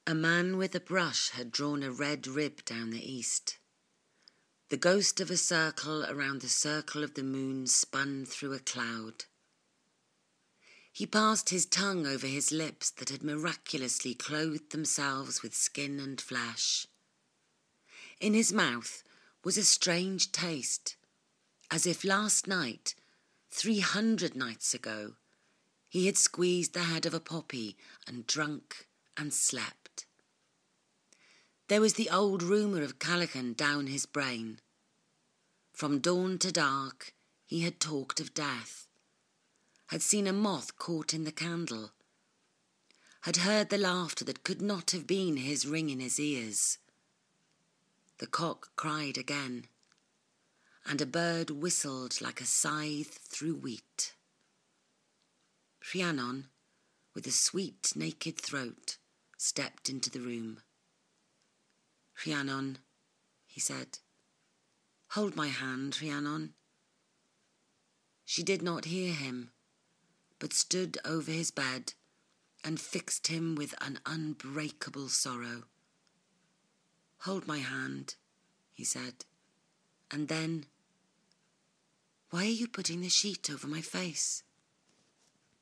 A man with a brush had drawn a red rib down the east. The ghost of a circle around the circle of the moon spun through a cloud. He passed his tongue over his lips that had miraculously clothed themselves with skin and flesh. In his mouth was a strange taste, as if last night, 300 nights ago, he had squeezed the head of a poppy and drunk and slept. There was the old rumour of Callaghan down his brain. From dawn to dark he had talked of death, had seen a moth caught in the candle, had heard the laughter that could not have been his ring in his ears. The cock cried again, and a bird whistled like a scythe through wheat. Rhiannon, with a sweet naked throat, stepped into the room. "Rhiannon," he said. "Hold my hand, Rhiannon." She did not hear him, but stood over his bed and fixed him with an unbreakable sorrow. "Hold my hand," he said, and then, "Why are you putting the sheet over my face?"